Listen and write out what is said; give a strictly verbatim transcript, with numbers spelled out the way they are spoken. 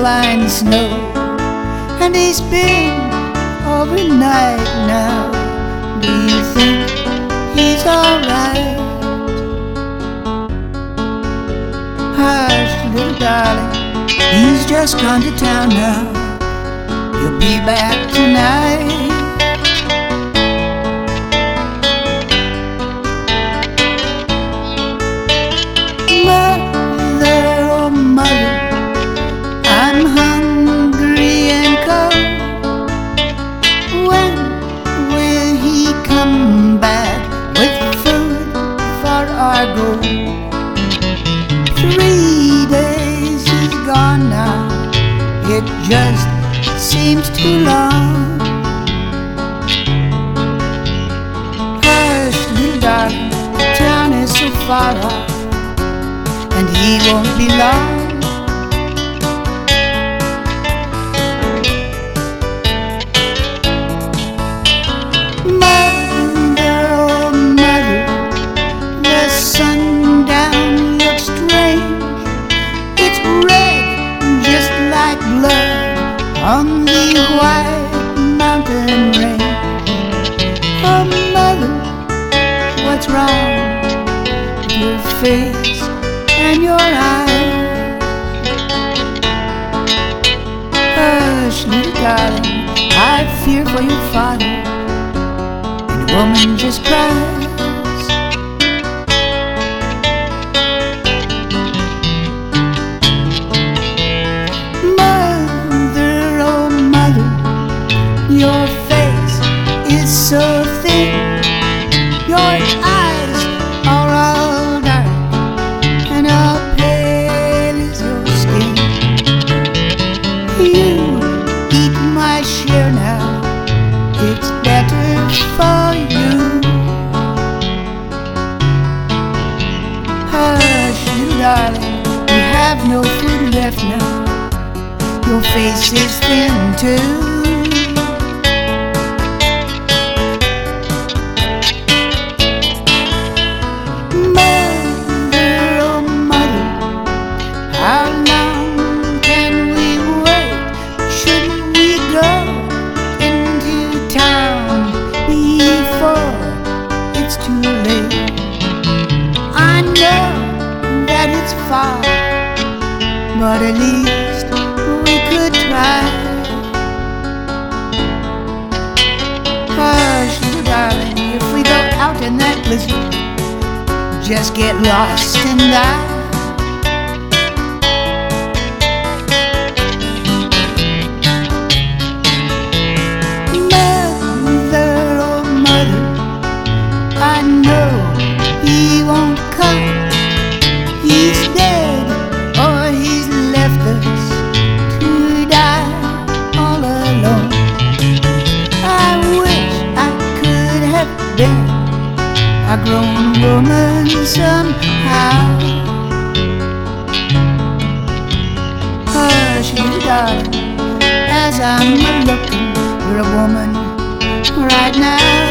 blind snow, and he's been overnight now. Do you think he's alright? Hush, little darling, he's just gone to town now. He'll be back tonight. Mother, oh mother, I'm hungry and cold. When will he come back with food for our gold? Three days he's gone now, it just seems too long. Hush, little darling, the town is so far off, and he won't be long. Mother, oh mother, the sundown looks strange. It's red, just like blood on the white mountain range. Oh mother, what's wrong with your face and your eyes? Hush, little darling, I fear for your father, and a woman just cries. Mother, oh mother, your face is so thin, your eyes are all dark, and how pale is your skin. You eat my share now, it's better for you. Hush, little darling, you have no food left now, your face is thin too. How long can we wait? Should we go into town before it's too late? I know that it's far, but at least we could try. Hush, little darling, if we go out in that blizzard, just get lost and die. I know he won't come. He's dead, or he's left us to die all alone. I wish I could have been a grown woman somehow. Hush, little darling, as I'm looking for a woman right now.